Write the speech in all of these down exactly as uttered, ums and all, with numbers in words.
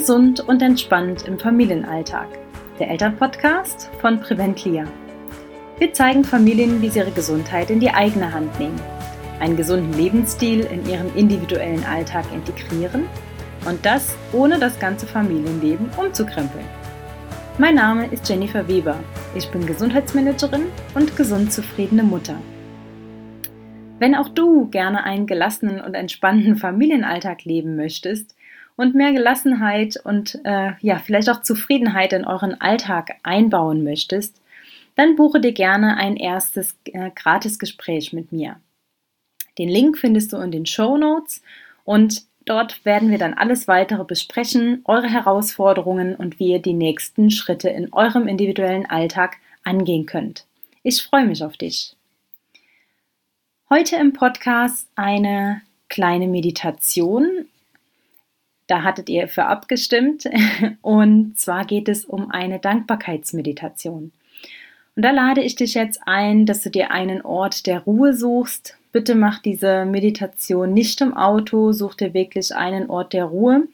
Gesund und entspannt im Familienalltag. Der Elternpodcast von Preventlia. Wir zeigen Familien, wie sie ihre Gesundheit in die eigene Hand nehmen, einen gesunden Lebensstil in ihren individuellen Alltag integrieren und das ohne das ganze Familienleben umzukrempeln. Mein Name ist Jennifer Weber. Ich bin Gesundheitsmanagerin und gesund zufriedene Mutter. Wenn auch du gerne einen gelassenen und entspannten Familienalltag leben möchtest und mehr Gelassenheit und äh, ja vielleicht auch Zufriedenheit in euren Alltag einbauen möchtest, dann buche dir gerne ein erstes äh, Gratisgespräch mit mir. Den Link findest du in den Shownotes und dort werden wir dann alles weitere besprechen, eure Herausforderungen und wie ihr die nächsten Schritte in eurem individuellen Alltag angehen könnt. Ich freue mich auf dich. Heute im Podcast eine kleine Meditation. Da hattet ihr für abgestimmt. Und zwar geht es um eine Dankbarkeitsmeditation. Und da lade ich dich jetzt ein, dass du dir einen Ort der Ruhe suchst. Bitte mach diese Meditation nicht im Auto, such dir wirklich einen Ort der Ruhe.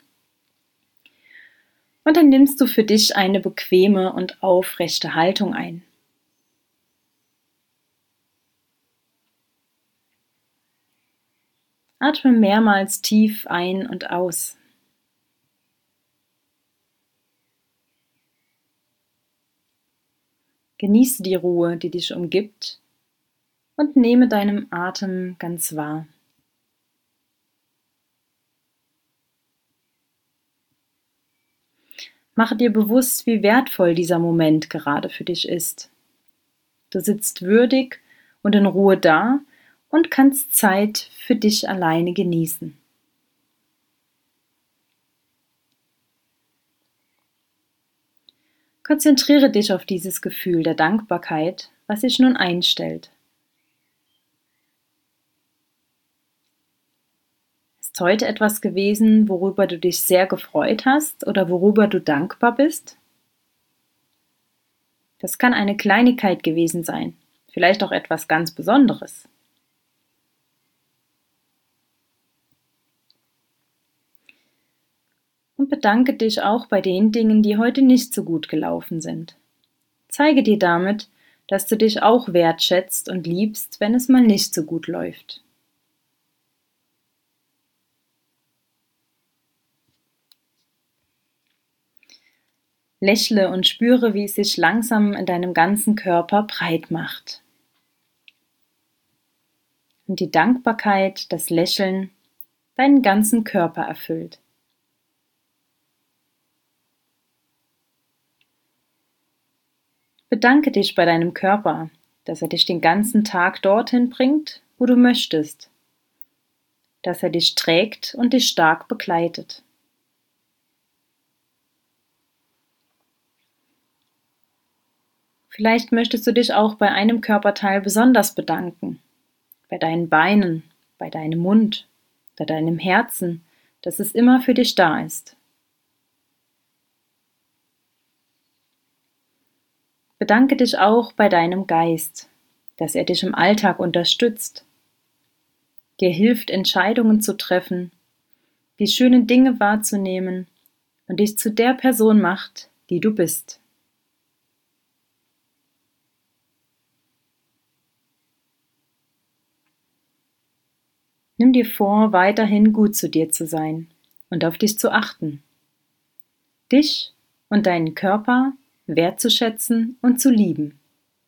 Und dann nimmst du für dich eine bequeme und aufrechte Haltung ein. Atme mehrmals tief ein und aus. Genieße die Ruhe, die dich umgibt, und nehme deinen Atem ganz wahr. Mache dir bewusst, wie wertvoll dieser Moment gerade für dich ist. Du sitzt würdig und in Ruhe da und kannst Zeit für dich alleine genießen. Konzentriere dich auf dieses Gefühl der Dankbarkeit, was sich nun einstellt. Ist heute etwas gewesen, worüber du dich sehr gefreut hast oder worüber du dankbar bist? Das kann eine Kleinigkeit gewesen sein, vielleicht auch etwas ganz Besonderes. Und bedanke dich auch bei den Dingen, die heute nicht so gut gelaufen sind. Zeige dir damit, dass du dich auch wertschätzt und liebst, wenn es mal nicht so gut läuft. Lächle und spüre, wie es sich langsam in deinem ganzen Körper breit macht. Und die Dankbarkeit, das Lächeln, deinen ganzen Körper erfüllt. Bedanke dich bei deinem Körper, dass er dich den ganzen Tag dorthin bringt, wo du möchtest, dass er dich trägt und dich stark begleitet. Vielleicht möchtest du dich auch bei einem Körperteil besonders bedanken, bei deinen Beinen, bei deinem Mund, bei deinem Herzen, dass es immer für dich da ist. Bedanke dich auch bei deinem Geist, dass er dich im Alltag unterstützt, dir hilft, Entscheidungen zu treffen, die schönen Dinge wahrzunehmen und dich zu der Person macht, die du bist. Nimm dir vor, weiterhin gut zu dir zu sein und auf dich zu achten, dich und deinen Körper wertzuschätzen und zu lieben.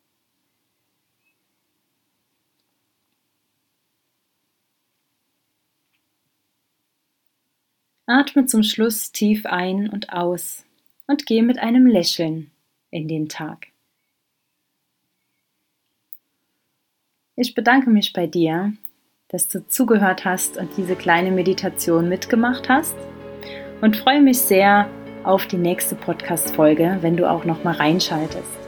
Atme zum Schluss tief ein und aus und geh mit einem Lächeln in den Tag. Ich bedanke mich bei dir, dass du zugehört hast und diese kleine Meditation mitgemacht hast und freue mich sehr auf die nächste Podcast-Folge, wenn du auch noch mal reinschaltest.